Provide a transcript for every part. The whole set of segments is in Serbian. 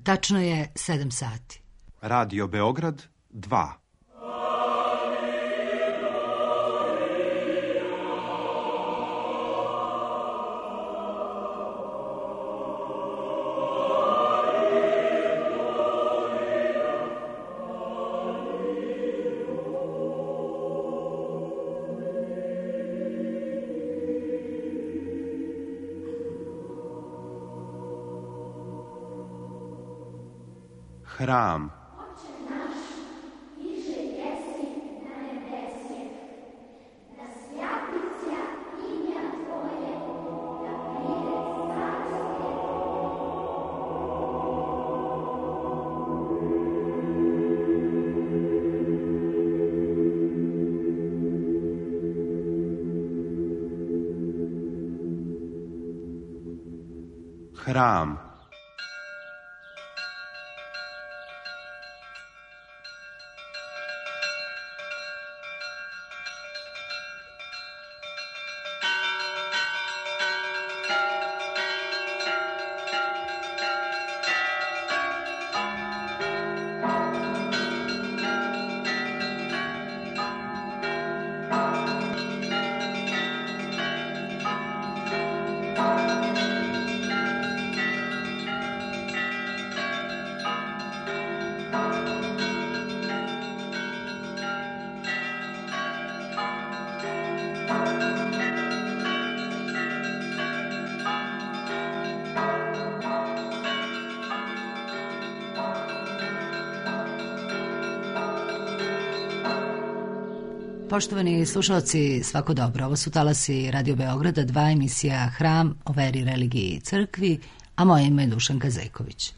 Tačno je 7 sati. Radio Beograd 2. Hram. Hram. Poštovani slušalci, svako dobro. Ovo su talasi Radio Beograda 2, emisija Hram o veri, religiji i crkvi, a moje ime je Dušanka Zejković.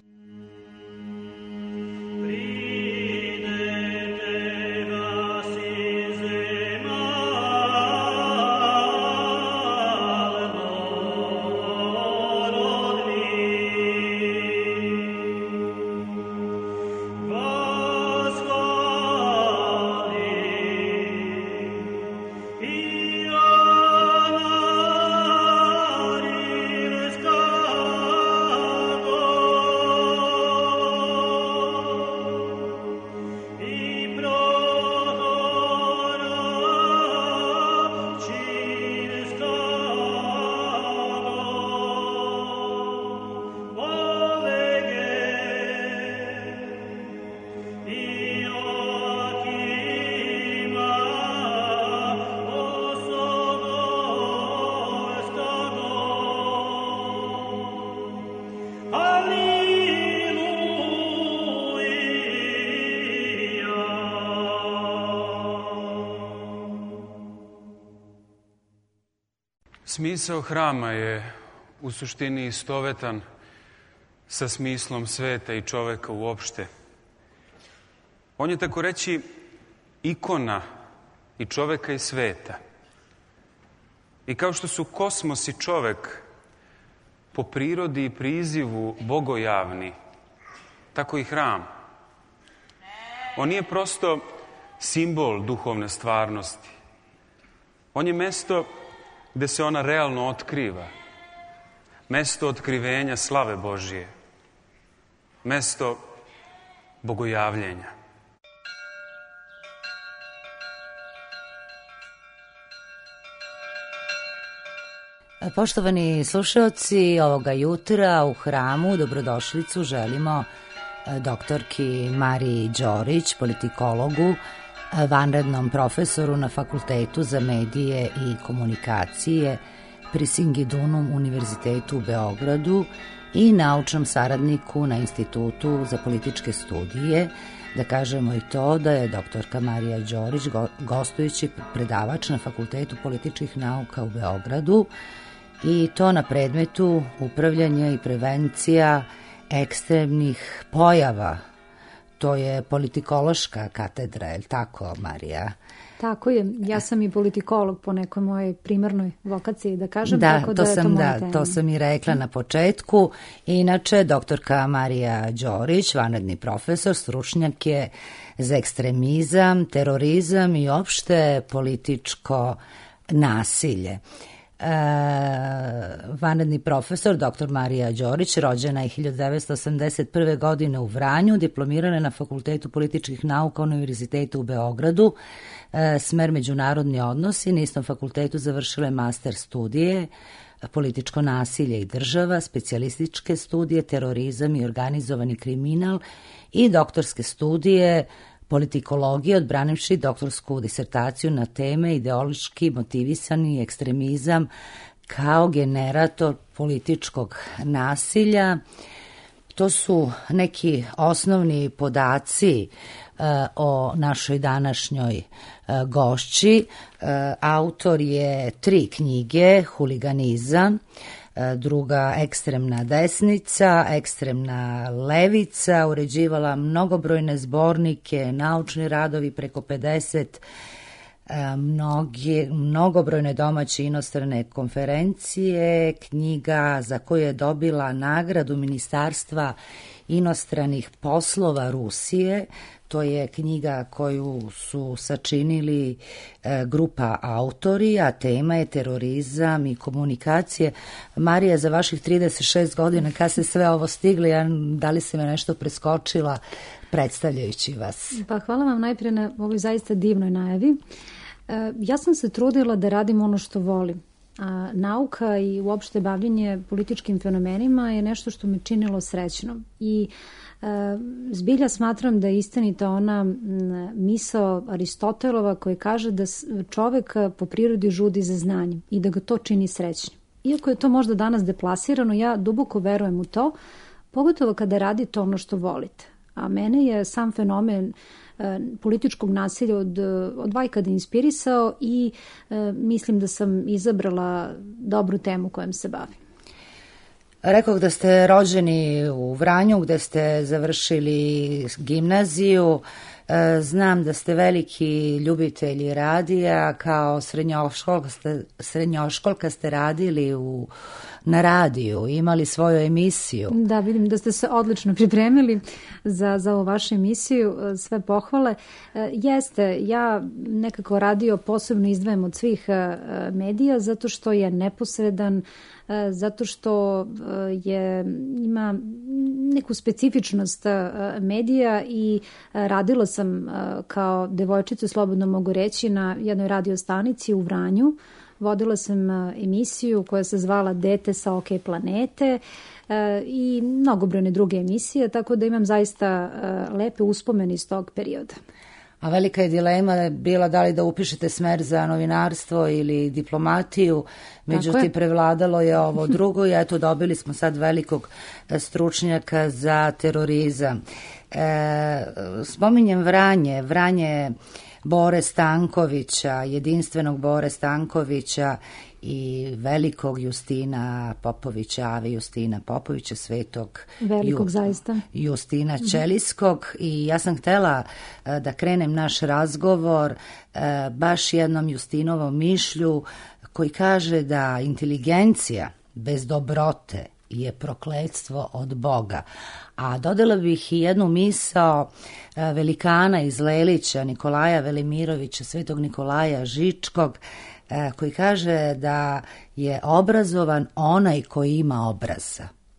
Smisao hrama je u suštini istovetan sa smislom sveta i čoveka uopšte. On je tako reći ikona i čoveka i sveta. I kao što su kosmos i čovek po prirodi i prizivu bogojavni, tako i hram. On nije prosto simbol duhovne stvarnosti. On je mesto gde se ona realno otkriva. Mesto otkrivenja slave Božije. Mesto bogojavljenja. Poštovani slušaoci, ovoga jutra u hramu dobrodošlicu želimo doktorki Mariji Đorić, politikologu, vanrednom profesoru na Fakultetu za medije i komunikacije pri Singidunum univerzitetu u Beogradu i naučnom saradniku na Institutu za političke studije. Da kažemo i to da je doktorka Marija Đorić gostujući predavač na Fakultetu političkih nauka u Beogradu i to na predmetu upravljanja i prevencija ekstremnih pojava. To je politikološka katedra, je li tako, Marija? Tako je. Ja sam i politikolog po nekoj mojej primarnoj vokaciji, da kažem. Da, tako to sam i rekla na početku. Inače, doktorka Marija Đorić, vanredni profesor, stručnjak je za ekstremizam, terorizam i opšte političko nasilje. vanredni profesor, dr. Marija Đorić, rođena je 1981. godine u Vranju, diplomirana je na Fakultetu političkih nauka Univerziteta u Beogradu, smer međunarodni odnosi, na istom fakultetu završila je master studije, političko nasilje i država, specijalističke studije, terorizam i organizovani kriminal i doktorske studije politikologije, odbranivši doktorsku disertaciju na teme ideološki motivisani ekstremizam kao generator političkog nasilja. To su neki osnovni podaci o našoj današnjoj gošći. Autor je 3 knjige, Huliganizam, druga Ekstremna desnica, Ekstremna levica, uređivala mnogobrojne zbornike, naučni radovi, preko 50, mnogobrojne domaće i inostrane konferencije, knjiga za koju je dobila nagradu Ministarstva inostranih poslova Rusije. To je knjiga koju su sačinili grupa autori, a tema je terorizam i komunikacije. Marija, za vaših 36 godina, kad ste sve ovo stigli, da li se me nešto preskočila predstavljajući vas? Pa hvala vam najprije na ovoj zaista divnoj najavi. Ja sam se trudila da radim ono što volim. A nauka i uopšte bavljenje političkim fenomenima je nešto što me činilo srećnom. I zbilja smatram da je istinita ona misao Aristotelova koja kaže da čovek po prirodi žudi za znanjem i da ga to čini srećnim. Iako je to možda danas deplasirano, ja duboko verujem u to, pogotovo kada radite ono što volite. A mene je sam fenomen političkog nasilja od vajkada inspirisao i mislim da sam izabrala dobru temu kojom se bavim. Rekoh da ste rođeni u Vranju, gde ste završili gimnaziju. Znam da ste veliki ljubitelji radija, kao srednjoškolka ste radili na radiju, imali svoju emisiju. Da, vidim da ste se odlično pripremili za ovu vašu emisiju, sve pohvale. Jeste, ja nekako radio posebno izdvajem od svih medija, zato što je neposredan, zato što ima neku specifičnost medija i radila sam kao devojčica, slobodno mogu reći, na jednoj radio stanici u Vranju. Vodila sam emisiju koja se zvala Dete sa OK planete i mnogobrojne druge emisije, tako da imam zaista lepe uspomene iz tog perioda. A velika je dilema bila da li da upišete smer za novinarstvo ili diplomatiju, međutim prevladalo je ovo drugo i eto dobili smo sad velikog stručnjaka za terorizam. Spominjem Vranje Bore Stankovića, jedinstvenog Bore Stankovića i velikog Justina Popovića, Ave Justina Popovića, svetog velikog zaista Justina Ćelijskog. I ja sam htela da krenem naš razgovor baš jednom Justinovom mišlju koji kaže da inteligencija bez dobrote je prokletstvo od Boga. A dodala bih i jednu misao velikana iz Lelića, Nikolaja Velimirovića, svetog Nikolaja Žičkog, koji kaže da je obrazovan onaj koji ima obraza.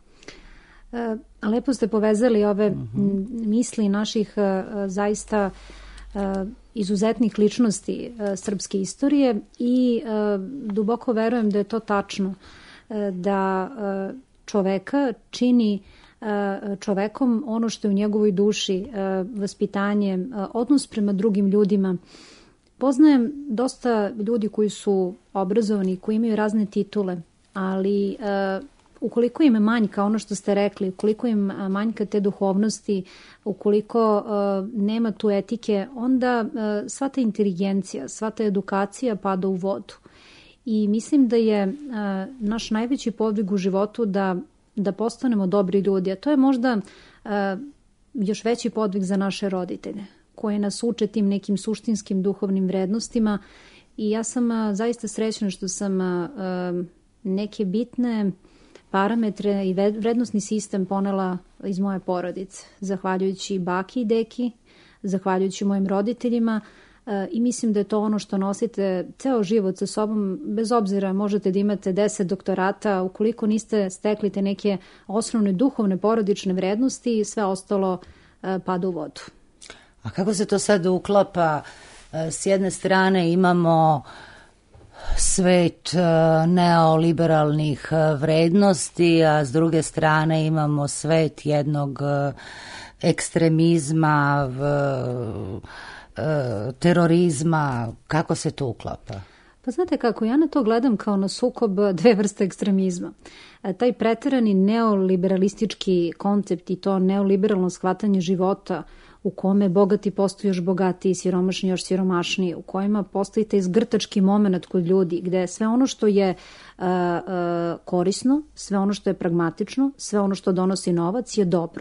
Lepo ste povezali ove misli naših zaista izuzetnih ličnosti srpske istorije i duboko verujem da je to tačno, da čoveka čini čovekom ono što je u njegovoj duši, vaspitanjem, odnos prema drugim ljudima. Poznajem dosta ljudi koji su obrazovani, koji imaju razne titule, ali ukoliko im manjka ono što ste rekli, ukoliko im manjka te duhovnosti, ukoliko nema tu etike, onda sva ta inteligencija, sva ta edukacija pada u vodu. I mislim da je naš najveći podvig u životu da postanemo dobri ljudi, a to je možda još veći podvig za naše roditelje, koje nas uče tim nekim suštinskim duhovnim vrednostima i ja sam zaista srećna što sam neke bitne parametre i vrednosni sistem ponela iz moje porodice, zahvaljujući baki i deki, zahvaljujući mojim roditeljima, i mislim da je to ono što nosite ceo život sa sobom, bez obzira možete da imate 10 doktorata, ukoliko niste stekli te neke osnovne duhovne porodične vrednosti, sve ostalo pada u vodu. A kako se to sad uklapa? S jedne strane imamo svet neoliberalnih vrednosti, a s druge strane imamo svet jednog ekstremizma, terorizma. Kako se to uklapa? Pa znate kako, ja na to gledam kao na sukob dve vrste ekstremizma. Taj preterani neoliberalistički koncept i to neoliberalno shvatanje života u kome bogati postaju još bogatiji, siromašni još siromašniji, u kojima postoji taj zgrtački moment kod ljudi, gde sve ono što je korisno, sve ono što je pragmatično, sve ono što donosi novac je dobro.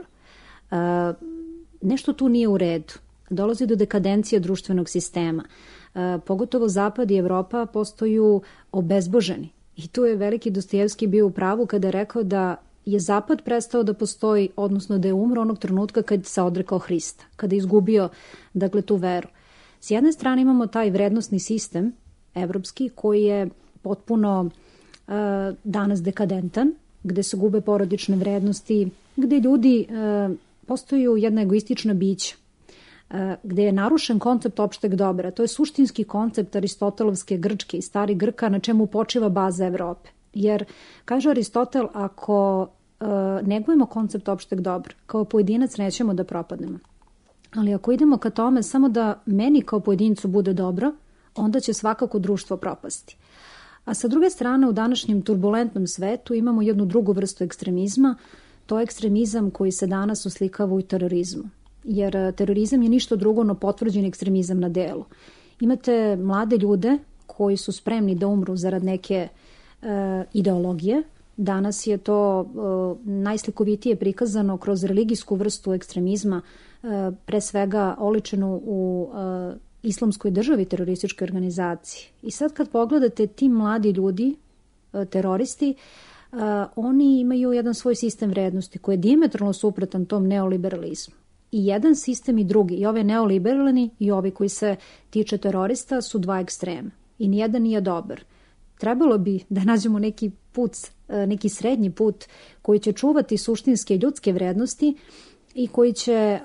Nešto tu nije u redu. Dolazi do dekadencije društvenog sistema. Pogotovo Zapad i Evropa postaju obezboženi. I tu je veliki Dostojevski bio u pravu kada je rekao da je Zapad prestao da postoji, odnosno da je umro onog trenutka kad se odrekao Hrista, kada je izgubio, dakle, tu veru. S jedne strane imamo taj vrednostni sistem evropski koji je potpuno danas dekadentan, gde se gube porodične vrednosti, gde ljudi postaju jedna egoistična bića, gde je narušen koncept opšteg dobra. To je suštinski koncept aristotelovske Grčke i stari Grka na čemu počiva baza Evrope. Jer, kaže Aristotel, ako negujemo koncept opšteg dobra, kao pojedinac nećemo da propadnemo. Ali ako idemo ka tome samo da meni kao pojedincu bude dobro, onda će svakako društvo propasti. A sa druge strane, u današnjem turbulentnom svetu imamo jednu drugu vrstu ekstremizma, to je ekstremizam koji se danas uslikava u terorizmu. Jer terorizam je ništa drugo no potvrđen ekstremizam na delu. Imate mlade ljude koji su spremni da umru zarad neke ideologije. Danas je to najslikovitije prikazano kroz religijsku vrstu ekstremizma, pre svega oličenu u islamskoj državi, terorističkoj organizaciji. I sad kad pogledate ti mladi ljudi, teroristi, oni imaju jedan svoj sistem vrednosti koji je dijametralno suprotan tom neoliberalizmu. I jedan sistem i drugi, i ovaj neoliberalni i ovi koji se tiče terorista su dva ekstrema. I nijedan nije dobar. Trebalo bi da nađemo neki put, neki srednji put koji će čuvati suštinske ljudske vrednosti i koji će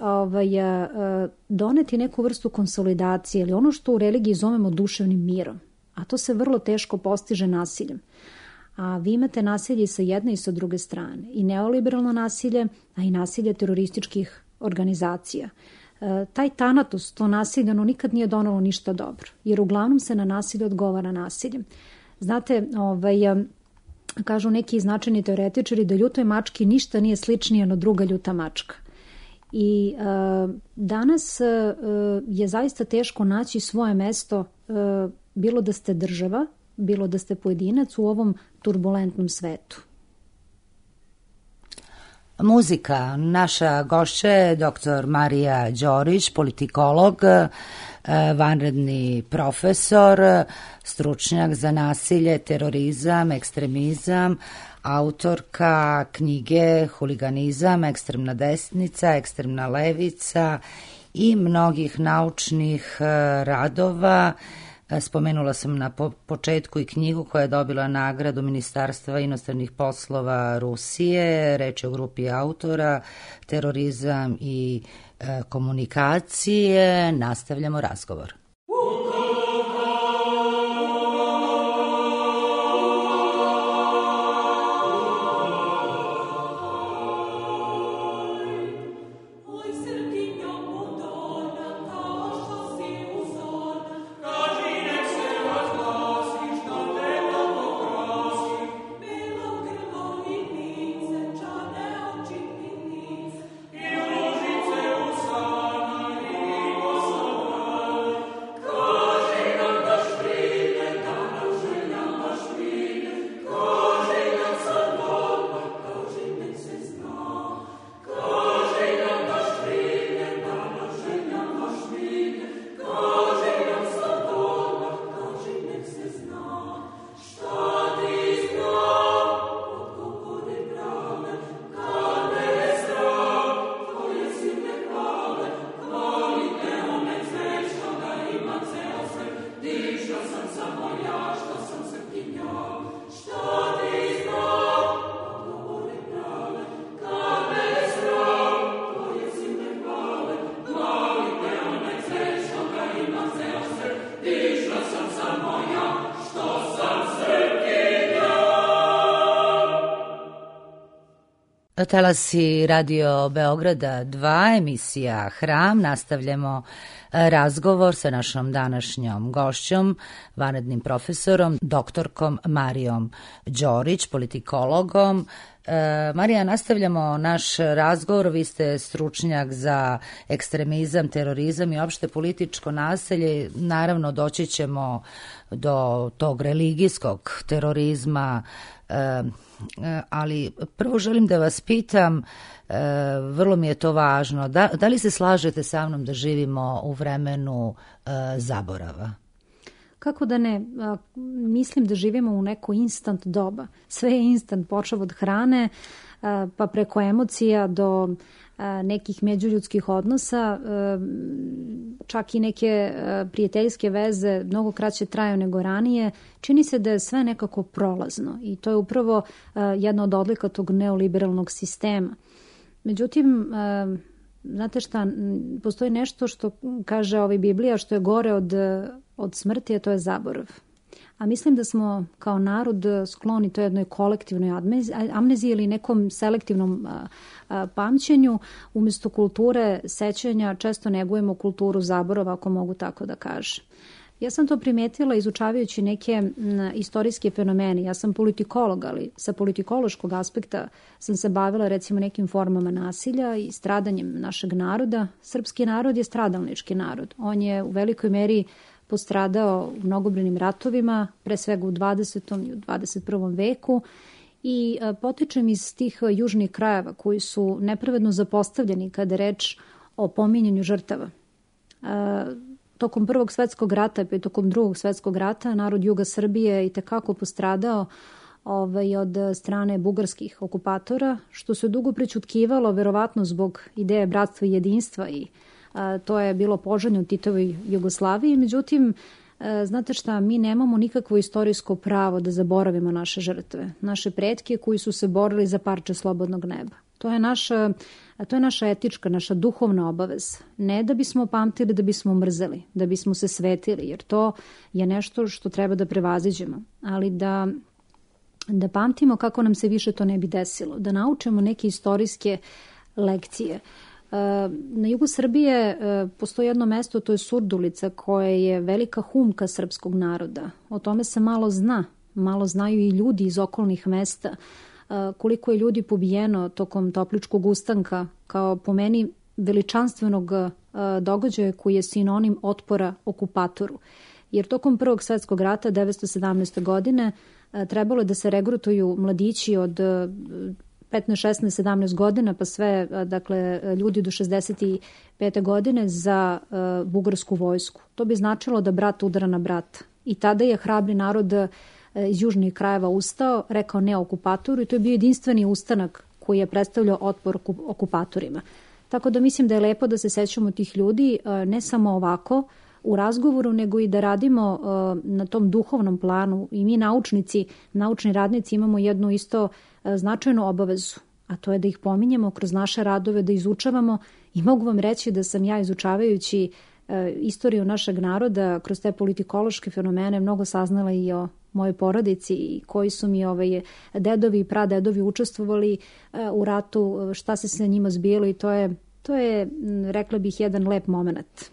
doneti neku vrstu konsolidacije ili ono što u religiji zovemo duševnim mirom. A to se vrlo teško postiže nasiljem. A vi imate nasilje sa jedne i sa druge strane. I neoliberalno nasilje, a i nasilje terorističkih organizacija. Taj tanatos, to nasilje, ono nikad nije donalo ništa dobro. Jer uglavnom se na nasilje odgovara nasiljem. Znate, kažu neki značajni teoretičari da ljutoj mački ništa nije sličnije no druga ljuta mačka. I danas je zaista teško naći svoje mesto, bilo da ste država, bilo da ste pojedinac u ovom turbulentnom svetu. Muzika. Naša gošća je dr. Marija Đorić, politikolog, vanredni profesor, stručnjak za nasilje, terorizam, ekstremizam, autorka knjige Huliganizam, ekstremna desnica, ekstremna levica i mnogih naučnih radova. Spomenula sam na početku i knjigu koja je dobila nagradu Ministarstva inostranih poslova Rusije. Reč je o grupi autora, terorizam i komunikacije. Nastavljamo razgovor. Talasi Radio Beograda 2, emisija Hram. Nastavljamo razgovor sa našom današnjom gošćom, vanrednim profesorom, doktorkom Marijom Đorić, politikologom. Marija, nastavljamo naš razgovor. Vi ste stručnjak za ekstremizam, terorizam i opšte političko nasilje. Naravno, doći ćemo do tog religijskog terorizma, ali prvo želim da vas pitam, vrlo mi je to važno, da li se slažete sa mnom da živimo u vremenu zaborava? Kako da ne? Mislim da živimo u neko instant doba. Sve je instant, počev od hrane, pa preko emocija do nekih međuljudskih odnosa, čak i neke prijateljske veze mnogo kraće traju nego ranije. Čini se da je sve nekako prolazno i to je upravo jedna od odlika tog neoliberalnog sistema. Međutim, znate šta, postoji nešto što kaže Biblija, što je gore od smrti, a to je zaborav. A mislim da smo kao narod skloni to jednoj kolektivnoj amneziji ili nekom selektivnom pamćenju. Umjesto kulture sećanja često negujemo kulturu zaborava, ako mogu tako da kažem. Ja sam to primetila izučavajući neke istorijske fenomene. Ja sam politikolog, ali sa politikološkog aspekta sam se bavila recimo nekim formama nasilja i stradanjem našeg naroda. Srpski narod je stradalnički narod. On je u velikoj meri postradao u mnogobrojnim ratovima, pre svega u 20. i u 21. veku i potičem iz tih južnih krajeva koji su nepravedno zapostavljeni kada je reč o pominjanju žrtava. Tokom Prvog svetskog rata i tokom Drugog svetskog rata narod juga Srbije i tekako postradao od strane bugarskih okupatora, što se dugo prećutkivalo, verovatno zbog ideje bratstva i jedinstva i to je bilo poželjno u Titovoj Jugoslaviji. Međutim, znate šta, mi nemamo nikakvo istorijsko pravo da zaboravimo naše žrtve, naše pretke koji su se borili za parče slobodnog neba. To je naša etička, naša duhovna obaveza. Ne da bismo pamtili, da bismo mrzeli, da bismo se svetili, jer to je nešto što treba da prevaziđemo. Ali da pamtimo kako nam se više to ne bi desilo, da naučimo neke istorijske lekcije. Na jugu Srbije postoji jedno mesto, to je Surdulica, koje je velika humka srpskog naroda. O tome se malo znaju i ljudi iz okolnih mesta. Koliko je ljudi pobijeno tokom Topličkog ustanka, kao po meni veličanstvenog događaja koji je sinonim otpora okupatoru. Jer tokom Prvog svetskog rata 1917. godine trebalo je da se regrutuju mladići od 15, 16, 17 godina, pa sve, dakle, ljudi do 65. godine za bugarsku vojsku. To bi značilo da brat udara na brata. I tada je hrabri narod iz južnih krajeva ustao, rekao ne okupatoru i to je bio jedinstveni ustanak koji je predstavljao otpor okupatorima. Tako da mislim da je lepo da se sećamo tih ljudi, ne samo ovako u razgovoru, nego i da radimo na tom duhovnom planu i mi naučni radnici imamo jednu isto značajnu obavezu, a to je da ih pominjemo kroz naše radove, da izučavamo i mogu vam reći da sam ja izučavajući istoriju našeg naroda kroz te politikološke fenomene mnogo saznala i o mojoj porodici i koji su mi dedovi i pradedovi učestvovali u ratu, šta se sa njima zbilo i to je, rekla bih, jedan lep moment.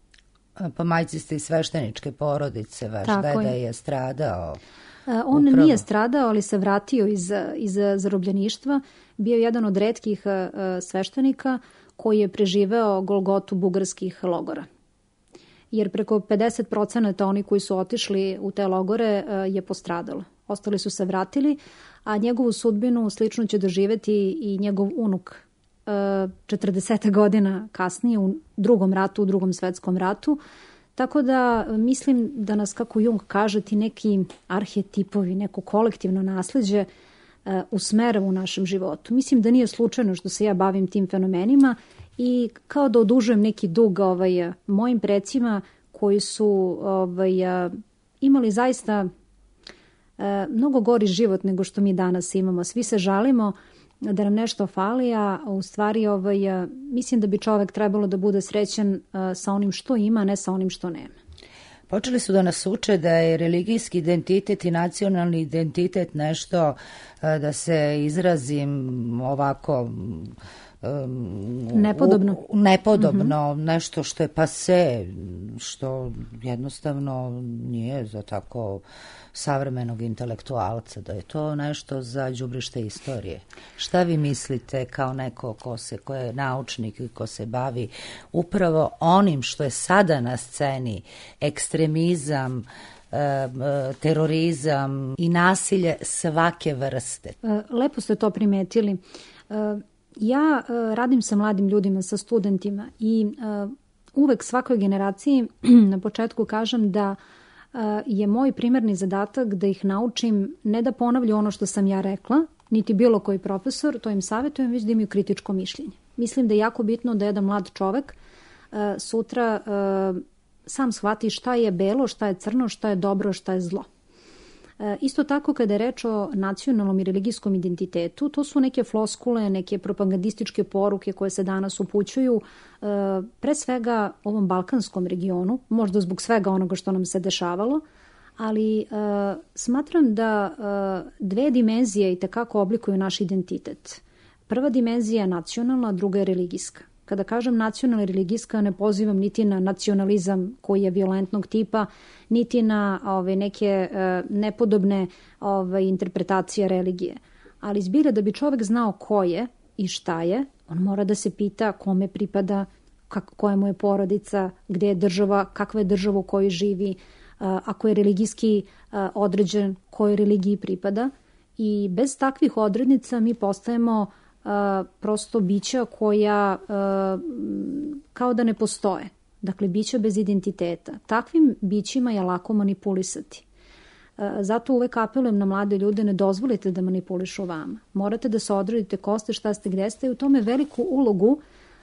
Pa majci ste i svešteničke porodice, vaš deda je stradao. On nije stradao, ali se vratio iz zarobljeništva. Bio je jedan od retkih sveštenika koji je preživeo golgotu bugarskih logora. Jer preko 50% oni koji su otišli u te logore je postradalo. Ostali su se vratili, a njegovu sudbinu slično će doživeti i njegov unuk 40 godina kasnije u Drugom svetskom ratu. Tako da mislim da nas, kako Jung kaže, ti neki arhetipovi, neko kolektivno nasleđe usmera u našem životu. Mislim da nije slučajno što se ja bavim tim fenomenima i kao da odužujem neki dug mojim precima koji su imali zaista mnogo gori život nego što mi danas imamo. Svi se žalimo da nam nešto fali, a u stvari mislim da bi čovek trebalo da bude srećan sa onim što ima, a ne sa onim što nema. Počeli su da nas uče da je religijski identitet i nacionalni identitet nešto, da se izrazim ovako nepodobno, nešto što je pase, što jednostavno nije za tako savremenog intelektualca, da je to nešto za đubrište istorije. Šta vi mislite kao neko ko je naučnik i ko se bavi upravo onim što je sada na sceni, ekstremizam, terorizam i nasilje svake vrste? Lepo ste to primetili. Ja radim sa mladim ljudima, sa studentima i uvek svakoj generaciji na početku kažem da je moj primarni zadatak da ih naučim ne da ponavljaju ono što sam ja rekla, niti bilo koji profesor, to im savjetujem, već da imaju kritičko mišljenje. Mislim da je jako bitno da jedan mlad čovek sutra sam shvati šta je belo, šta je crno, šta je dobro, šta je zlo. Isto tako kada je reč o nacionalnom i religijskom identitetu, to su neke floskule, neke propagandističke poruke koje se danas upućuju pre svega ovom balkanskom regionu, možda zbog svega onoga što nam se dešavalo, ali smatram da dve dimenzije i tekako oblikuju naš identitet. Prva dimenzija je nacionalna, a druga je religijska. Kada kažem nacionalna i religijska, ne pozivam niti na nacionalizam koji je violentnog tipa, niti na neke nepodobne interpretacije religije. Ali zbilja da bi čovek znao ko je i šta je, on mora da se pita kome pripada, koja mu je porodica, gde je država, kakva je država u kojoj živi, ako je religijski određen, kojoj religiji pripada. I bez takvih odrednica mi postajemo prosto bića koja kao da ne postoje. Dakle, bića bez identiteta. Takvim bićima je lako manipulisati. Zato uvek apelujem na mlade ljude, ne dozvolite da manipulišu vama. Morate da se odredite ko ste, šta ste, gde ste i u tome veliku ulogu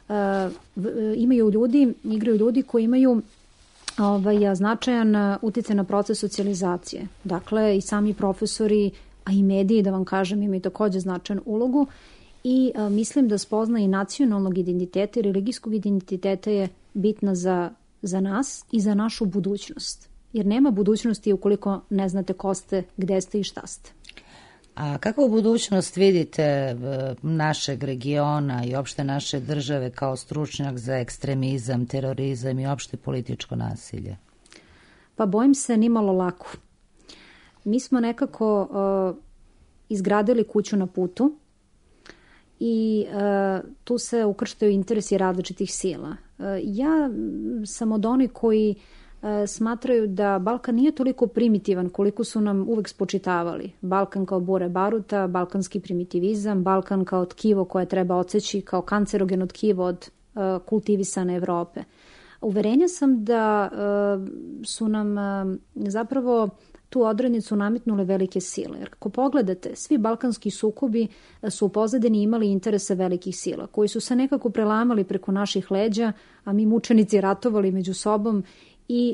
igraju ljudi koji imaju značajan uticaj na proces socijalizacije. Dakle, i sami profesori, a i mediji, da vam kažem, imaju takođe značajan ulogu. I mislim da spoznaje nacionalnog identiteta i religijskog identiteta je bitna za nas i za našu budućnost. Jer nema budućnosti ukoliko ne znate ko ste, gde ste i šta ste. A kakvu budućnost vidite našeg regiona i opšte naše države kao stručnjak za ekstremizam, terorizam i opšte političko nasilje? Pa bojim se nimalo lako. Mi smo nekako izgradili kuću na putu i tu se ukrštaju interesi različitih sila. Ja sam od onih koji smatraju da Balkan nije toliko primitivan koliko su nam uvek spočitavali. Balkan kao bure baruta, balkanski primitivizam, Balkan kao tkivo koje treba odseći, kao kancerogeno tkivo od kultivisane Evrope. Uverenja sam da su nam zapravo tu odrednicu nametnule velike sile. Jer ako pogledate, svi balkanski sukobi su u pozadini imali interese velikih sila, koji su se nekako prelamali preko naših leđa, a mi mučenici ratovali među sobom i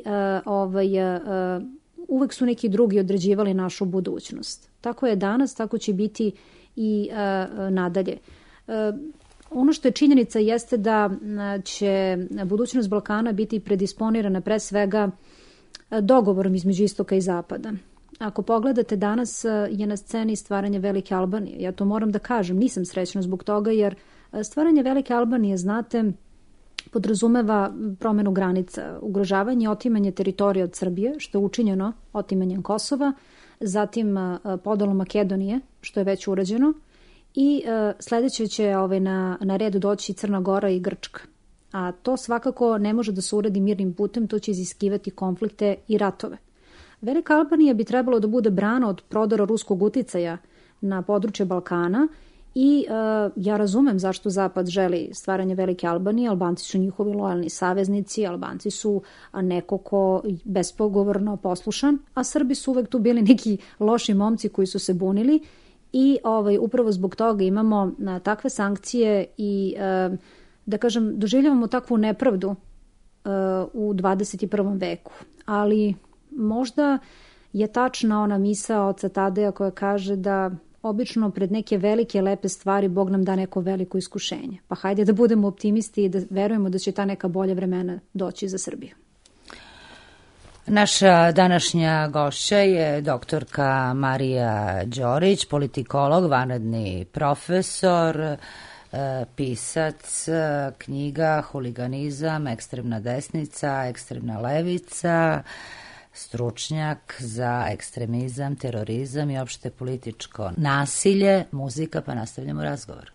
uvek su neki drugi određivali našu budućnost. Tako je danas, tako će biti i nadalje. Ono što je činjenica jeste da će budućnost Balkana biti predisponirana pre svega dogovorom između istoka i zapada. Ako pogledate, danas je na sceni stvaranje Velike Albanije. Ja to moram da kažem, nisam srećna zbog toga, jer stvaranje Velike Albanije, znate, podrazumeva promenu granica, ugrožavanje i otimanje teritorija od Srbije, što je učinjeno otimanjem Kosova, zatim podalom Makedonije, što je već urađeno, i sledeće će na red doći Crna Gora i Grčka. A to svakako ne može da se uradi mirnim putem, to će iziskivati konflikte i ratove. Velika Albanija bi trebalo da bude brana od prodora ruskog uticaja na područje Balkana i ja razumem zašto Zapad želi stvaranje Velike Albanije. Albanci su njihovi lojalni saveznici, Albanci su neko ko bespogovorno poslušan, a Srbi su uvek tu bili neki loši momci koji su se bunili i upravo zbog toga imamo takve sankcije i da kažem, doživljavamo takvu nepravdu u 21. veku. Ali možda je tačna ona misao oca Tadeja koja kaže da obično pred neke velike lepe stvari Bog nam da neko veliko iskušenje. Pa hajde da budemo optimisti i da verujemo da će ta neka bolja vremena doći za Srbiju. Naša današnja gošća je doktorka Marija Đorić, politikolog, vanredni profesor, pisac knjiga Huliganizam, ekstremna desnica, ekstremna levica, stručnjak za ekstremizam, terorizam i opšte političko nasilje. Muzika, pa nastavljamo razgovor.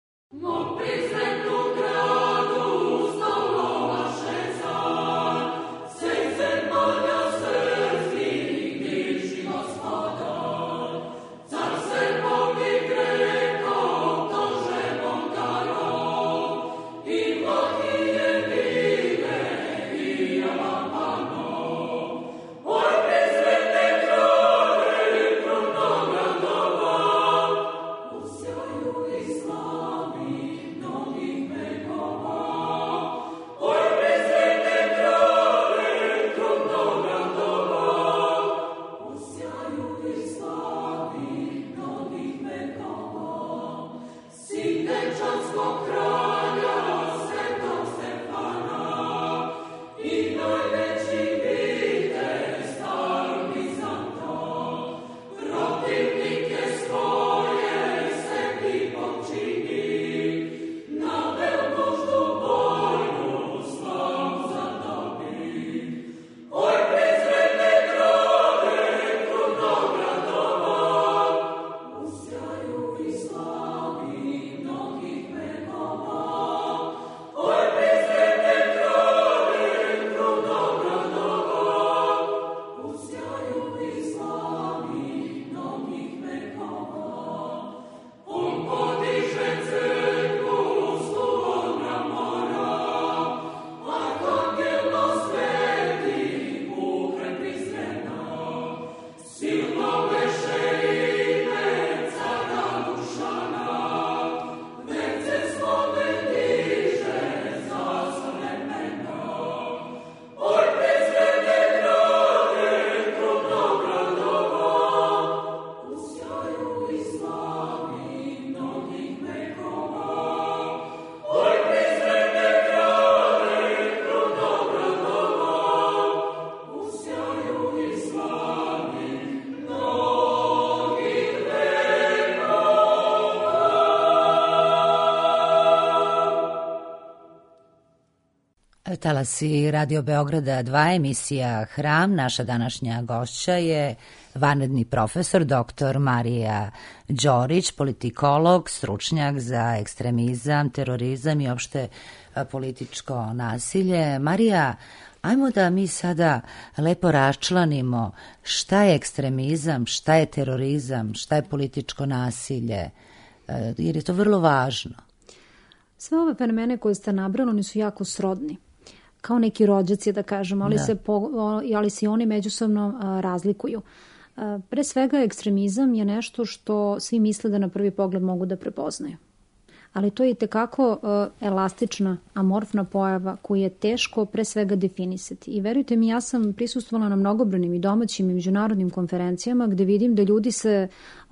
Talasi Radio Beograda 2, emisija Hram. Naša današnja gošća je vanredni profesor dr. Marija Đorić, politikolog, stručnjak za ekstremizam, terorizam i opšte političko nasilje. Marija, ajmo da mi sada lepo raščlanimo šta je ekstremizam, šta je terorizam, šta je političko nasilje, jer je to vrlo važno. Sve ove fenomene koje ste nabrali, oni su jako srodni. Kao neki rođaci, da kažem, ali se oni međusobno razlikuju. Pre svega, ekstremizam je nešto što svi misle da na prvi pogled mogu da prepoznaju. Ali to je itekako elastična, amorfna pojava koju je teško pre svega definisati. I verujte mi, ja sam prisustvovala na mnogobrojnim i domaćim i međunarodnim konferencijama gde vidim da ljudi se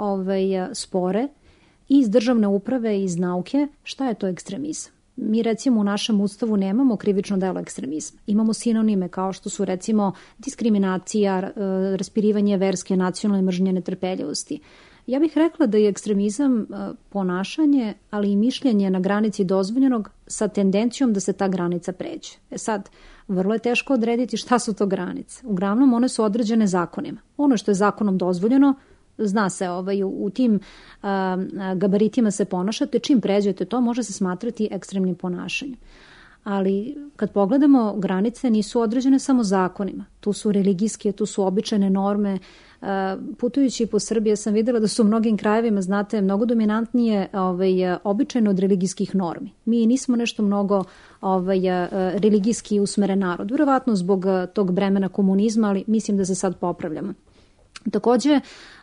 spore i iz državne uprave i iz nauke šta je to ekstremizam. Mi recimo u našem ustavu nemamo krivično delo ekstremizma. Imamo sinonime kao što su recimo diskriminacija, raspirivanje verske, nacionalne mržnje, netrpeljivosti. Ja bih rekla da je ekstremizam ponašanje, ali i mišljenje na granici dozvoljenog sa tendencijom da se ta granica pređe. Sad, vrlo je teško odrediti šta su to granice. Uglavnom, one su određene zakonima. Ono što je zakonom dozvoljeno, zna se, u tim gabaritima se ponašate, čim pređete to može se smatrati ekstremnim ponašanjem. Ali kad pogledamo, granice nisu određene samo zakonima. Tu su religijske, tu su običajne norme. Putujući po Srbiji sam videla da su u mnogim krajevima, znate, mnogo dominantnije običajno od religijskih normi. Mi nismo nešto mnogo religijski usmeren narod. Vjerovatno zbog tog bremena komunizma, ali mislim da se sad popravljamo. Takođe,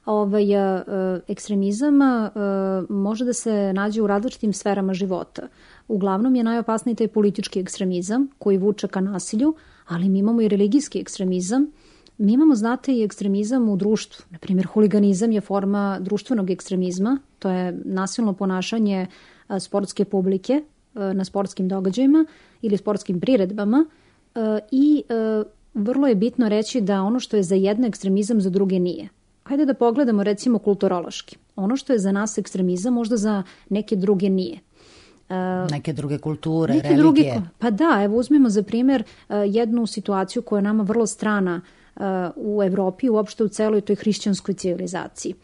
ekstremizam može da se nađe u različitim sferama života. Uglavnom je najopasniji taj politički ekstremizam koji vuče ka nasilju, ali mi imamo i religijski ekstremizam. Mi imamo, znate, i ekstremizam u društvu. Naprimjer, huliganizam je forma društvenog ekstremizma. To je nasilno ponašanje sportske publike na sportskim događajima ili sportskim priredbama i vrlo je bitno reći da ono što je za jedne ekstremizam, za druge nije. Hajde da pogledamo recimo kulturološki. Ono što je za nas ekstremizam, možda za neke druge nije. Neke druge kulture, religije. Pa da, evo uzmimo za primjer jednu situaciju koja je nama vrlo strana u Evropi, uopšte u celoj toj hrišćanskoj civilizaciji.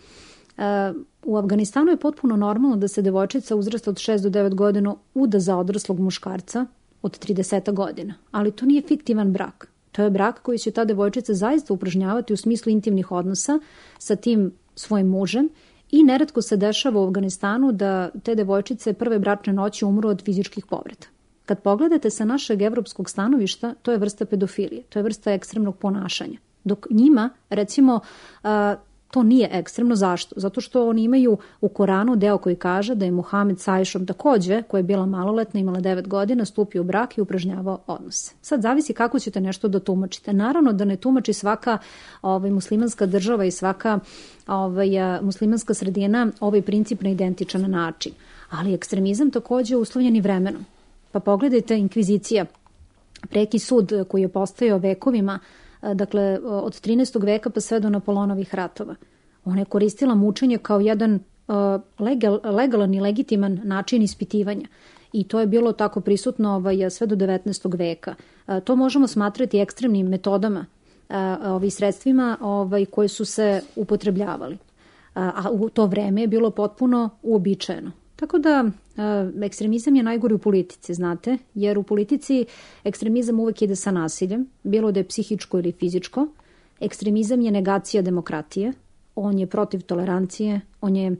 U Afganistanu je potpuno normalno da se devojčica uzrasta od 6 do 9 godina uda za odraslog muškarca od 30 godina. Ali to nije fiktivan brak. To je brak koji će ta devojčica zaista upražnjavati u smislu intimnih odnosa sa tim svojim mužem i neretko se dešava u Afganistanu da te devojčice prve bračne noći umru od fizičkih povreda. Kad pogledate sa našeg evropskog stanovišta, to je vrsta pedofilije, to je vrsta ekstremnog ponašanja. Dok njima, recimo, to nije ekstremno. Zašto? Zato što oni imaju u Koranu deo koji kaže da je Muhamed sa Ajšom takođe, koja je bila maloletna, imala 9 godina, stupio u brak i upražnjavao odnose. Sad zavisi kako ćete nešto da tumačite. Naravno da ne tumači svaka muslimanska država i svaka muslimanska sredina ovaj princip na identičan način. Ali ekstremizam takođe je uslovljen i vremenom. Pa pogledajte inkvizicija, preki sud koji je postojao vekovima, dakle od 13. veka pa sve do Napoleonovih ratova. Ona je koristila mučenje kao jedan legalan i legitiman način ispitivanja. I to je bilo tako prisutno sve do 19. veka. To možemo smatrati ekstremnim metodama i sredstvima koje su se upotrebljavali. A u to vreme je bilo potpuno uobičajeno. Tako da ekstremizam je najgori u politici, znate, jer u politici ekstremizam uvek ide sa nasiljem, bilo da je psihičko ili fizičko. Ekstremizam je negacija demokratije, on je protiv tolerancije, on je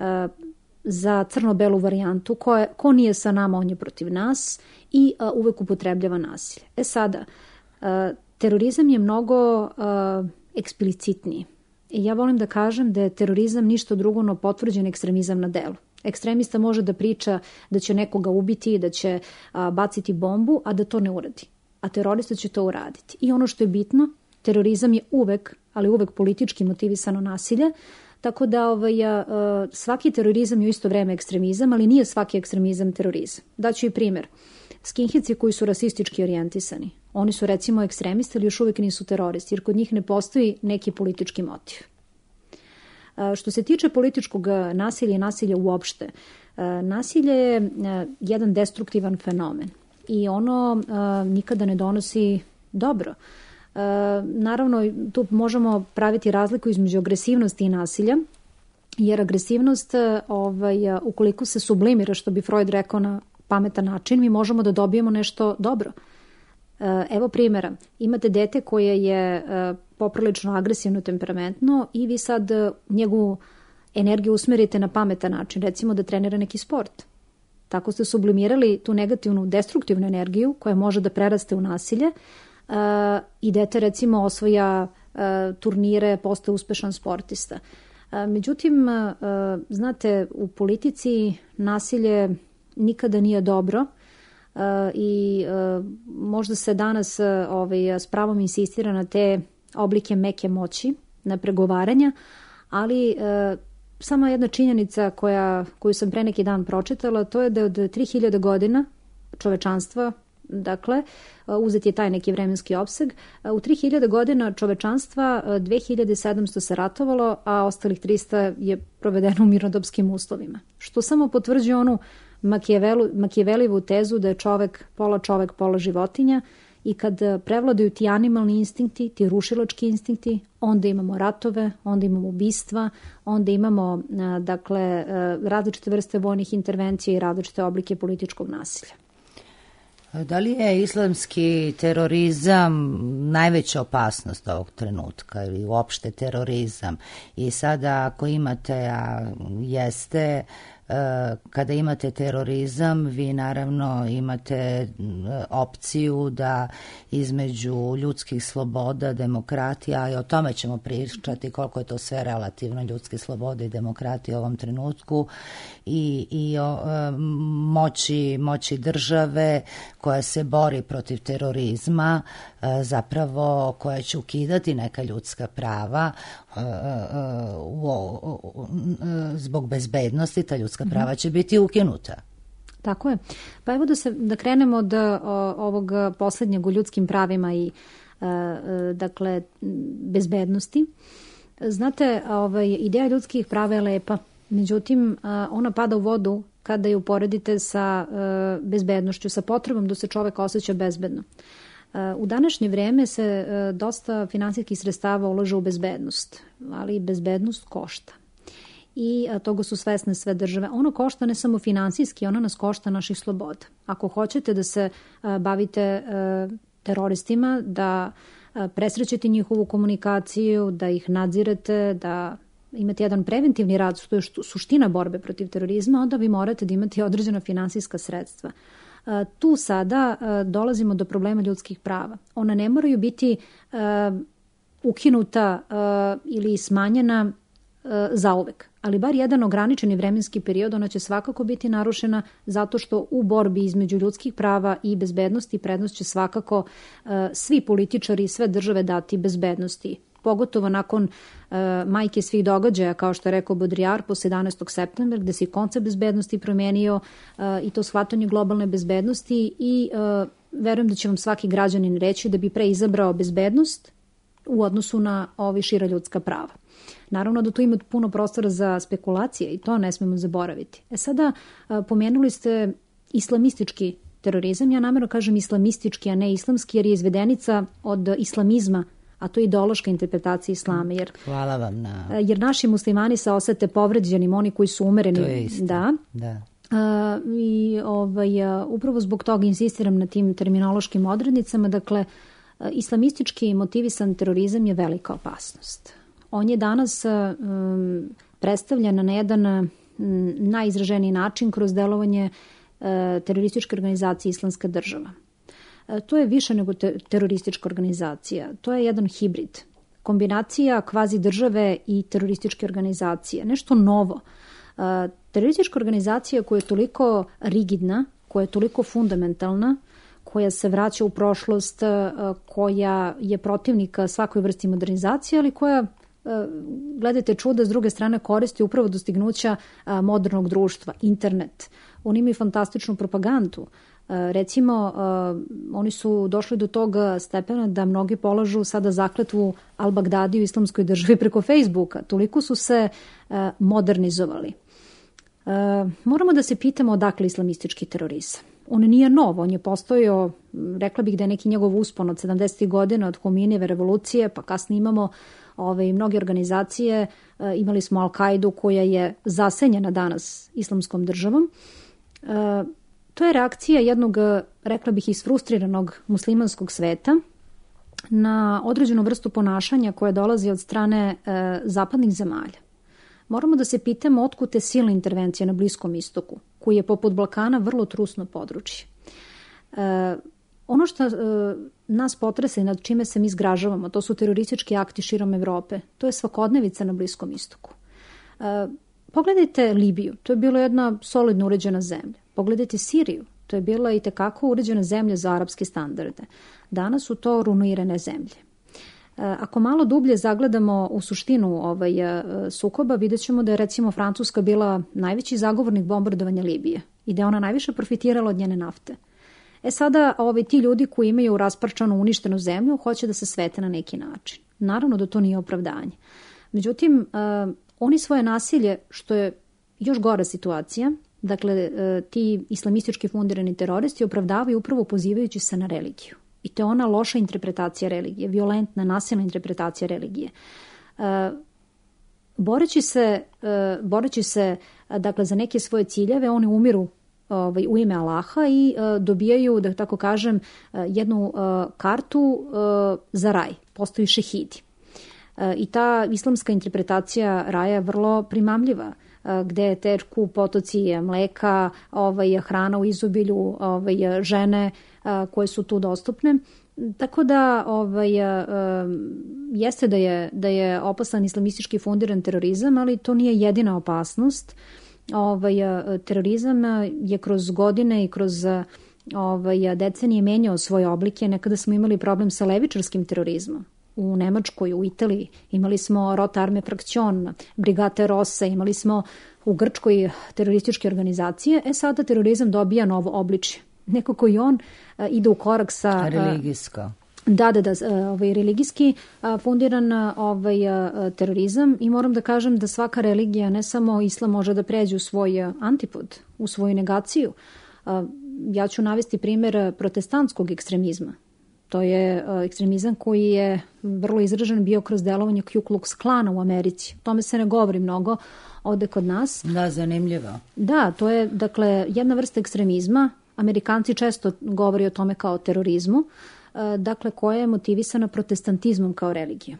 za crno-belu varijantu, ko nije sa nama, on je protiv nas i uvek upotrebljava nasilje. Sada, terorizam je mnogo eksplicitniji. I ja volim da kažem da je terorizam ništa drugo no potvrđen ekstremizam na delu. Ekstremista može da priča da će nekoga ubiti, da će baciti bombu, a da to ne uradi. A terorista će to uraditi. I ono što je bitno, terorizam je uvek, ali uvek politički motivisano nasilje, tako da svaki terorizam je u isto vreme ekstremizam, ali nije svaki ekstremizam terorizam. Daću i primjer. Skinheadsi koji su rasistički orijentisani, oni su recimo ekstremisti, ali još uvek nisu teroristi, jer kod njih ne postoji neki politički motiv. Što se tiče političkog nasilja i nasilja uopšte, nasilje je jedan destruktivan fenomen i ono nikada ne donosi dobro. Naravno, tu možemo praviti razliku između agresivnosti i nasilja, jer agresivnost, ukoliko se sublimira, što bi Freud rekao na pametan način, mi možemo da dobijemo nešto dobro. Evo primjera, imate dete koje je poprilično agresivno, temperamentno i vi sad njegovu energiju usmerite na pametan način, recimo da trenira neki sport. Tako ste sublimirali tu negativnu, destruktivnu energiju koja može da preraste u nasilje i dete recimo osvaja turnire, postaje uspešan sportista. Međutim, znate, u politici nasilje nikada nije dobro i možda se danas s pravom insistira na te oblike meke moći, na pregovaranja, ali samo jedna činjenica koju sam pre neki dan pročitala, to je da od 3000 godina čovečanstva, dakle, uzet je taj neki vremenski opseg, u 3000 godina čovečanstva 2700 se ratovalo, a ostalih 300 je provedeno u mirnodopskim uslovima. Što samo potvrđuje onu Makijevelivu tezu da je čovek, pola životinja i kad prevladaju ti animalni instinkti, ti rušilački instinkti, onda imamo ratove, onda imamo ubistva, onda imamo različite vrste vojnih intervencija i različite oblike političkog nasilja. Da li je islamski terorizam najveća opasnost ovog trenutka ili uopšte terorizam? I sada ako imate, a jeste, kada imate terorizam, vi naravno imate opciju da između ljudskih sloboda, demokratija, i o tome ćemo pričati koliko je to sve relativno, ljudske slobode i demokratije u ovom trenutku, i o moći države koja se bori protiv terorizma, zapravo koja će ukidati neka ljudska prava zbog bezbednosti, ta ljudska prava će biti ukinuta. Tako je. Pa evo da krenemo od ovog poslednjeg u ljudskim pravima i dakle, bezbednosti. Znate, ideja ljudskih prava je lepa, međutim, ona pada u vodu kada je uporedite sa bezbednošću, sa potrebom da se čovek osjeća bezbedno. U današnje vreme se dosta finansijskih sredstava ulaže u bezbednost, ali bezbednost košta. I toga su svesne sve države. Ono košta ne samo finansijski, ono nas košta naših sloboda. Ako hoćete da se bavite teroristima, da presrećete njihovu komunikaciju, da ih nadzirete, da imate jedan preventivni rad, što je suština borbe protiv terorizma, onda vi morate da imate određena finansijska sredstva. Tu sada dolazimo do problema ljudskih prava. Ona ne moraju biti ukinuta ili smanjena zauvek, ali bar jedan ograničeni vremenski period ona će svakako biti narušena zato što u borbi između ljudskih prava i bezbednosti prednost će svakako svi političari i sve države dati bezbednosti. Pogotovo nakon majke svih događaja, kao što je rekao Baudrillard, posle 11. septembra, gde se i koncept bezbednosti promenio i to shvatanje globalne bezbednosti i verujem da će vam svaki građanin reći da bi pre izabrao bezbednost u odnosu na šira ljudska prava. Naravno da tu ima puno prostora za spekulacije i to ne smemo zaboraviti. Sada pomenuli ste islamistički terorizam. Ja namerno kažem islamistički, a ne islamski, jer je izvedenica od islamizma, a to je ideološka interpretacija islama. Hvala vam na... Jer naši muslimani se osete povređenim, oni koji su umereni. To je isto. Da. I upravo zbog toga insistiram na tim terminološkim odrednicama. Dakle, islamistički motivisan terorizam je velika opasnost. On je danas predstavljen na jedan najizraženiji način kroz delovanje terorističke organizacije Islamska država. To je više nego teroristička organizacija. To je jedan hibrid. Kombinacija kvazi države i terorističke organizacije. Nešto novo. Teroristička organizacija koja je toliko rigidna, koja je toliko fundamentalna, koja se vraća u prošlost, koja je protivnika svakoj vrsti modernizacije, ali koja, gledajte čuda, s druge strane koristi upravo dostignuća modernog društva, internet. Oni imaju fantastičnu propagandu. Recimo, oni su došli do tog stepena da mnogi polažu sada zakletvu Al-Bagdadi u islamskoj državi preko Facebooka. Toliko su se modernizovali. Moramo da se pitamo odakle islamistički terorizam. On nije nov, on je postojao, rekla bih da je neki njegov uspon od 70. godina od Hominijeve revolucije, pa kasnije imamo mnoge organizacije, imali smo Al-Kaidu koja je zasenjena danas islamskom državom. To je reakcija jednog, rekla bih, isfrustriranog muslimanskog sveta na određenu vrstu ponašanja koja dolazi od strane zapadnih zemalja. Moramo da se pitamo otkud te silne intervencije na Bliskom istoku, koji je poput Balkana vrlo trusno područje. Ono što nas potresa i nad čime se mi zgražavamo, to su teroristički akti širom Evrope. To je svakodnevica na Bliskom istoku. Pogledajte Libiju, to je bila jedna solidno uređena zemlja. Pogledajte Siriju, to je bila i tekako uređena zemlja za arapske standarde. Danas su to ruinirane zemlje. Ako malo dublje zagledamo u suštinu sukoba, vidjet ćemo da je recimo Francuska bila najveći zagovornik bombardovanja Libije i da je ona najviše profitirala od njene nafte. Sada ti ljudi koji imaju rasparčanu uništenu zemlju hoće da se svete na neki način. Naravno da to nije opravdanje. Međutim, oni svoje nasilje, što je još gora situacija, dakle, ti islamistički fundirani teroristi opravdavaju upravo pozivajući se na religiju. I to je ona loša interpretacija religije, violentna, nasilna interpretacija religije. Boreći se dakle, za neke svoje ciljeve, oni umiru u ime Allaha i dobijaju, da tako kažem, jednu kartu za raj. Postaju šehidi. I ta islamska interpretacija raja je vrlo primamljiva, gde teku potoci mleka, hrana u izobilju, žene koje su tu dostupne. Tako da jeste da je opasan islamistički fundiran terorizam, ali to nije jedina opasnost. Terorizam je kroz godine i kroz decenije menjao svoje oblike. Nekada smo imali problem sa levičarskim terorizmom. U Nemačkoj, u Italiji imali smo Rota Arme Frakcion, Brigate Rosse, imali smo u Grčkoj terorističke organizacije. Sada terorizam dobija novo obličje. Nekako i on ide u korak sa... Religijsko. Da, religijski fundiran terorizam, i moram da kažem da svaka religija, ne samo islam, može da pređe u svoj antipod, u svoju negaciju. Ja ću navesti primer protestantskog ekstremizma. To je ekstremizam koji je vrlo izražen bio kroz delovanje Ku Klux Klana u Americi. O tome se ne govori mnogo ovde kod nas. Da, zanimljivo. Da, to je dakle jedna vrsta ekstremizma. Amerikanci često govori o tome kao terorizmu, dakle koja je motivisana protestantizmom kao religija.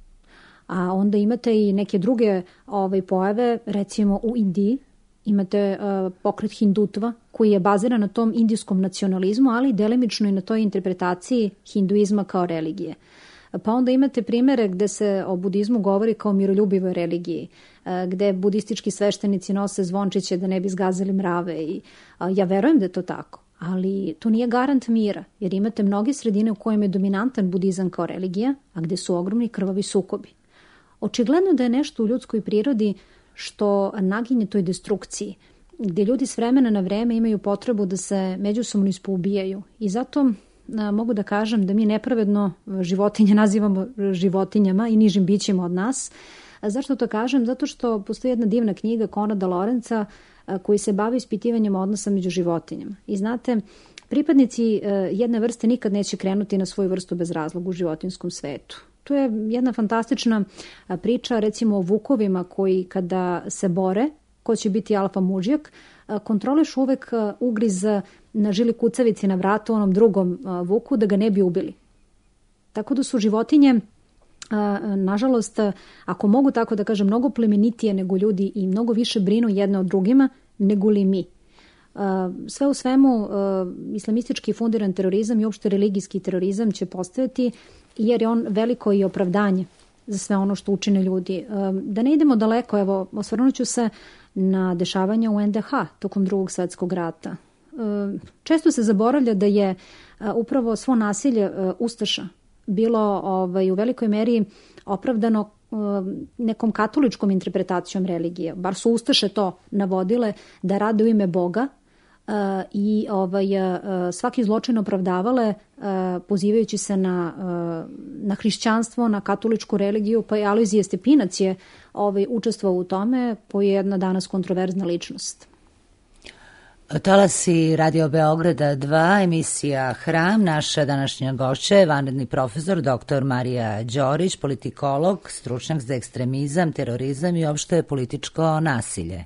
A onda imate i neke druge pojave, recimo u Indiji imate pokret hindutva koji je baziran na tom indijskom nacionalizmu, ali delimično i na toj interpretaciji hinduizma kao religije. Pa onda imate primere gde se o budizmu govori kao miroljubivoj religiji, gde budistički sveštenici nose zvončiće da ne bi zgazili mrave, i ja verujem da je to tako. Ali to nije garant mira, jer imate mnoge sredine u kojima je dominantan budizam kao religija, a gde su ogromni krvavi sukobi. Očigledno da je nešto u ljudskoj prirodi što naginje toj destrukciji, gde ljudi s vremena na vreme imaju potrebu da se međusobno ispoubijaju. I zato mogu da kažem da mi nepravedno životinje nazivamo životinjama i nižim bićima od nas. Zašto to kažem? Zato što postoji jedna divna knjiga Konrada Lorenca koji se bavi ispitivanjem odnosa među životinjama. I znate, pripadnici jedne vrste nikad neće krenuti na svoju vrstu bez razloga u životinskom svetu. Tu je jedna fantastična priča, recimo o vukovima koji kada se bore, ko će biti alfa mužjak, kontroliš uvek ugriz na žili kucavici na vratu onom drugom vuku da ga ne bi ubili. Tako da su životinje, nažalost, ako mogu tako da kažem, mnogo plemenitije nego ljudi i mnogo više brinu jedne od drugima nego li mi. Sve u svemu, islamistički fundiran terorizam i uopšte religijski terorizam će postojati, jer je on veliko i opravdanje za sve ono što učine ljudi. Da ne idemo daleko, evo, osvrnut ću se na dešavanja u NDH tokom Drugog svetskog rata. Često se zaboravlja da je upravo svo nasilje ustaša bilo u velikoj meri opravdano nekom katoličkom interpretacijom religije. Bar su ustaše to navodile, da rade u ime Boga i svaki zločin opravdavale pozivajući se na hrišćanstvo, na katoličku religiju, pa i Alojzije Stepinac je učestvovao u tome, koji je jedna danas kontroverzna ličnost. Talasi Radio Beograda 2, emisija Hram. Naša današnja gošća je vanredni profesor dr. Marija Đorić, politikolog, stručnjak za ekstremizam, terorizam i opšte političko nasilje.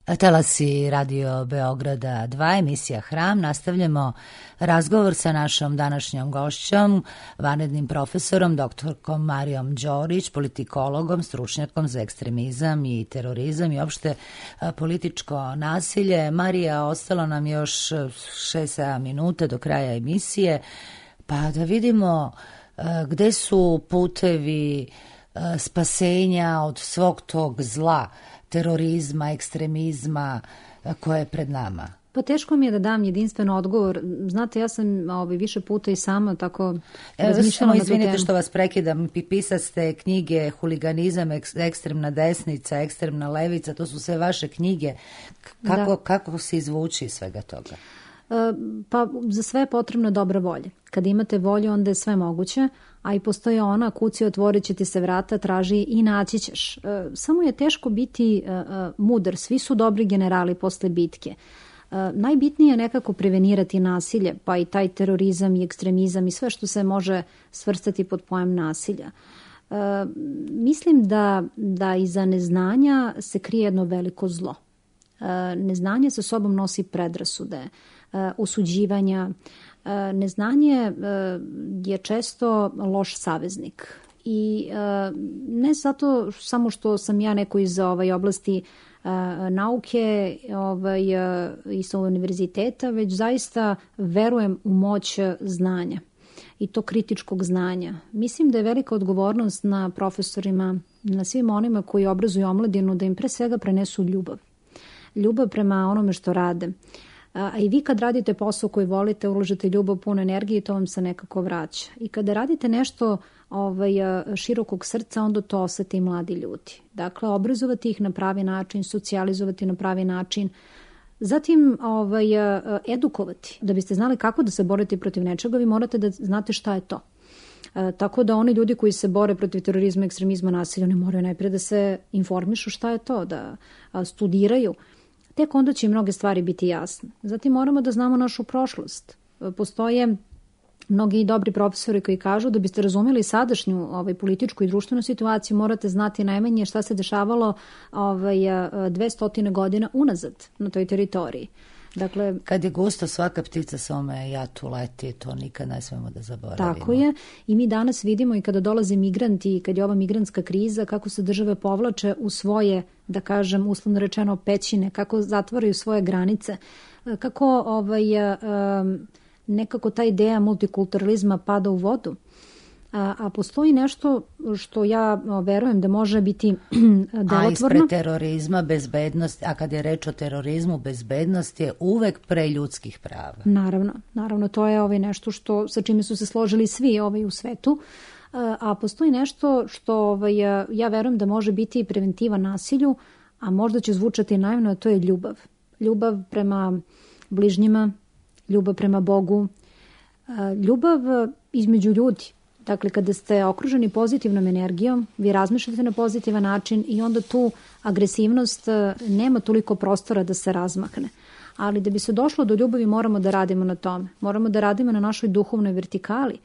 Talasi Radio Beograda 2, emisija Hram. Nastavljamo razgovor sa našom današnjom gošćom, vanrednim profesorom, doktorkom Marijom Đorić, politikologom, stručnjakom za ekstremizam i terorizam i opšte političko nasilje. Marija, ostalo nam još 6-7 minuta do kraja emisije, pa da vidimo gde su putevi spasenja od svog tog zla, terorizma, ekstremizma koje je pred nama? Pa teško mi je da dam jedinstven odgovor. Znate, ja sam više puta i sama tako razmišljala na tu temu. Izvinite što vas prekidam, pisaste knjige Huliganizam, ekstremna desnica, ekstremna levica, to su sve vaše knjige. Kako se izvući iz svega toga? Pa za sve je potrebno dobra volja. Kad imate volju, onda je sve moguće, a i postoji ona, kuci otvorit će ti se vrata, traži i naći ćeš. Samo je teško biti mudar, svi su dobri generali posle bitke. Najbitnije je nekako prevenirati nasilje, pa i taj terorizam i ekstremizam i sve što se može svrstati pod pojam nasilja. Mislim da iza neznanja se krije jedno veliko zlo. Neznanje sa sobom nosi predrasude, osuđivanja. Neznanje je često loš saveznik i ne zato samo što sam ja neko iz oblasti nauke i sa univerziteta, već zaista verujem u moć znanja i to kritičkog znanja. Mislim da je velika odgovornost na profesorima, na svim onima koji obrazuju omladinu, da im pre svega prenesu ljubav. Ljubav prema onome što rade. A i vi kad radite posao koji volite, uložite ljubav, puno energije i to vam se nekako vraća. I kada radite nešto širokog srca, onda to osete i mladi ljudi. Dakle, obrazovati ih na pravi način, socijalizovati na pravi način, zatim edukovati. Da biste znali kako da se borite protiv nečega, vi morate da znate šta je to. Tako da oni ljudi koji se bore protiv terorizma, ekstremizma, nasilja, oni moraju najprije da se informišu šta je to, da studiraju. Tek onda će mnoge stvari biti jasne. Zatim moramo da znamo našu prošlost. Postoje mnogi dobri profesori koji kažu da biste razumeli sadašnju političku i društvenu situaciju, morate znati najmanje šta se dešavalo 200 godina unazad na toj teritoriji. Dakle, kad je gusto, svaka ptica svome jatu leti, to nikad ne smemo da zaboravimo. Tako je. I mi danas vidimo i kada dolaze migranti, kad je ova migrantska kriza, kako se države povlače u svoje, da kažem, uslovno rečeno, pećine, kako zatvaraju svoje granice, kako nekako ta ideja multikulturalizma pada u vodu. A postoji nešto što ja verujem da može biti delotvorno. A ispred terorizma, bezbednost, a kad je reč o terorizmu, bezbednost je uvek pre ljudskih prava. Naravno, to je nešto sa čime su se složili svi u svetu. A postoji nešto što ja verujem da može biti preventiva nasilju, a možda će zvučati naivno, a to je ljubav. Ljubav prema bližnjima, ljubav prema Bogu, ljubav između ljudi. Dakle, kada ste okruženi pozitivnom energijom, vi razmišljate na pozitivan način i onda tu agresivnost nema toliko prostora da se razmakne. Ali da bi se došlo do ljubavi moramo da radimo na tome. Moramo da radimo na našoj duhovnoj vertikali.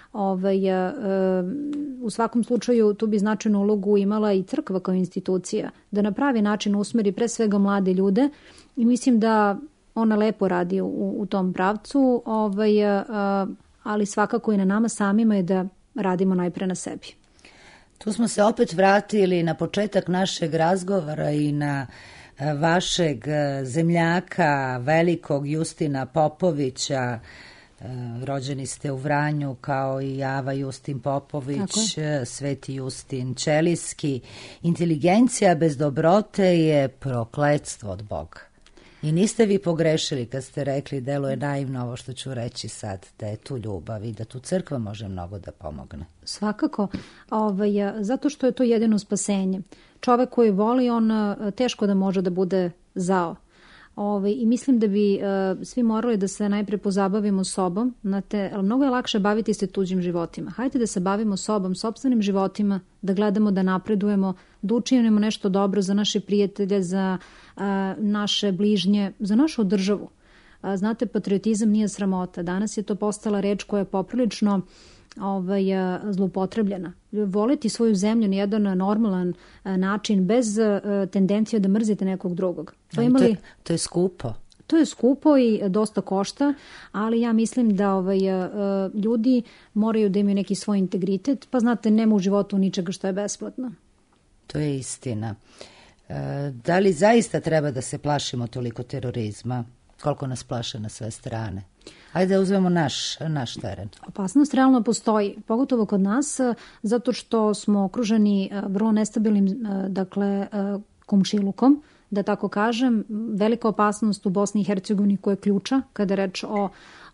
U svakom slučaju tu bi značajnu ulogu imala i crkva kao institucija, da na pravi način usmeri pre svega mlade ljude i mislim da ona lepo radi u tom pravcu, ali svakako i na nama samima je da radimo najpre na sebi. Tu smo se opet vratili na početak našeg razgovora i na vašeg zemljaka, velikog Justina Popovića. Rođeni ste u Vranju kao i Java Justin Popović, Sveti Justin Ćelijski. Inteligencija bez dobrote je prokletstvo od Boga. I niste vi pogrešili kad ste rekli, deluje naivno ovo što ću reći sad, da je tu ljubav i da tu crkva može mnogo da pomogne. Svakako, zato što je to jedino spasenje. Čovek koji voli, on teško da može da bude zao. I mislim da bi svi morali da se najpre pozabavimo sobom, ali mnogo je lakše baviti se tuđim životima. Hajde da se bavimo sobom, sopstvenim životima, da gledamo, da napredujemo, da učinimo nešto dobro za naše prijatelje, za naše bližnje, za našu državu. Znate, patriotizam nije sramota. Danas je to postala reč koja je poprilično zloupotrebljena. Voleti svoju zemlju na jedan normalan način, bez tendencije da mrzite nekog drugog. To je skupo. To je skupo i dosta košta, ali ja mislim da ljudi moraju da imaju neki svoj integritet, pa znate, nema u životu ničega što je besplatno. To je istina. Da li zaista treba da se plašimo toliko terorizma? Koliko nas plaše na sve strane? Ajde da uzmemo naš teren. Opasnost realno postoji, pogotovo kod nas, zato što smo okruženi vrlo nestabilnim, komšilukom, da tako kažem. Velika opasnost u Bosni i Hercegovini koja je ključa kada je reč o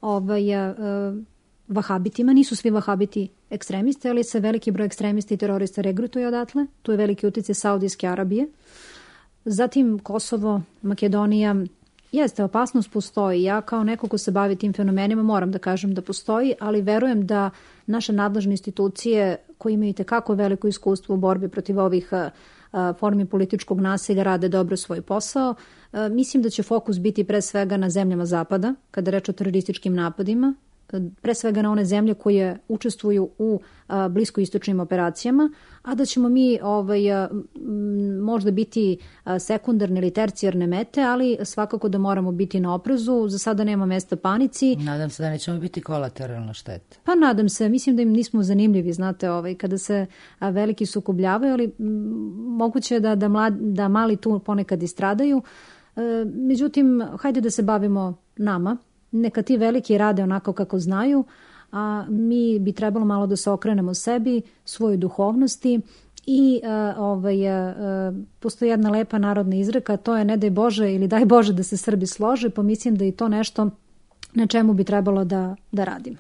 vahabitima. Nisu svi vahabiti ekstremisti, ali se veliki broj ekstremista i terorista regrutuje odatle. Tu je veliki uticaj Saudijske Arabije. Zatim Kosovo, Makedonija. Jeste, opasnost postoji. Ja kao neko ko se bavi tim fenomenima moram da kažem da postoji, ali verujem da naše nadležne institucije koje imaju tekako veliko iskustvo u borbi protiv ovih formi političkog nasilja rade dobro svoj posao. Mislim da će fokus biti pre svega na zemljama Zapada, kada reč o terorističkim napadima, pre svega na one zemlje koje učestvuju u bliskoistočnim operacijama, a da ćemo mi možda biti sekundarne ili tercijarne mete, ali svakako da moramo biti na oprezu. Za sada nema mesta panici. Nadam se da nećemo biti kolateralna šteta. Pa nadam se, mislim da im nismo zanimljivi, znate, kada se veliki sukobljavaju, ali moguće je da mali tu ponekad istradaju. Međutim, hajde da se bavimo nama. Neka ti veliki rade onako kako znaju, a mi bi trebalo malo da se okrenemo sebi, svojoj duhovnosti i postoji jedna lepa narodna izreka, to je ne daj Bože ili daj Bože da se Srbi slože, pa mislim da je to nešto na čemu bi trebalo da radimo.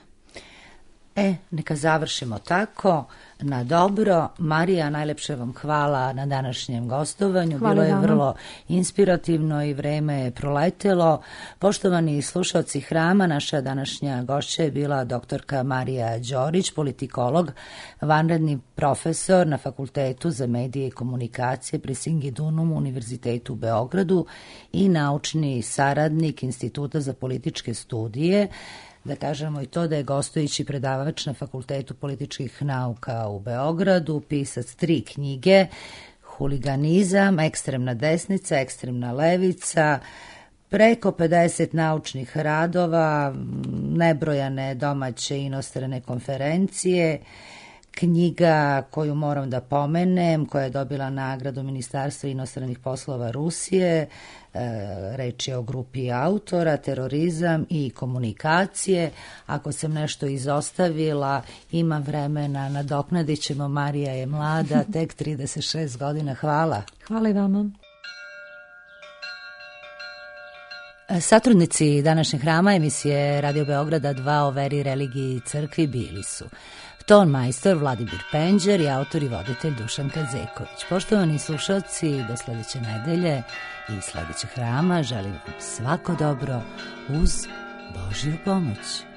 Neka završimo tako, na dobro. Marija, najlepše vam hvala na današnjem gostovanju. Bilo je vrlo inspirativno i vreme je proletelo. Poštovani slušalci Hrama, naša današnja gošća je bila doktorka Marija Đorić, politikolog, vanredni profesor na Fakultetu za medije i komunikacije pri Singidunum Univerzitetu u Beogradu i naučni saradnik Instituta za političke studije. Da kažemo i to da je gostujući predavač na Fakultetu političkih nauka u Beogradu, pisac 3 knjige, Huliganizam, Ekstremna desnica, Ekstremna levica, preko 50 naučnih radova, nebrojane domaće i inostrane konferencije, knjiga koju moram da pomenem, koja je dobila nagradu Ministarstva inostranih poslova Rusije, reč je o grupi autora, Terorizam i komunikacije. Ako sam nešto izostavila, ima vremena, nadoknadit ćemo. Marija je mlada, tek 36 godina. Hvala. Hvala i vama. Satrudnici današnjeg Hrama emisije Radio Beograda 2 o veri, religiji i crkvi bili su ton majstor Vladimir Penđer i autor i voditelj Dušan Kazeković. Poštovani slušalci, do sledeće nedelje i sledećeg Hrama želim vam svako dobro uz Božju pomoć.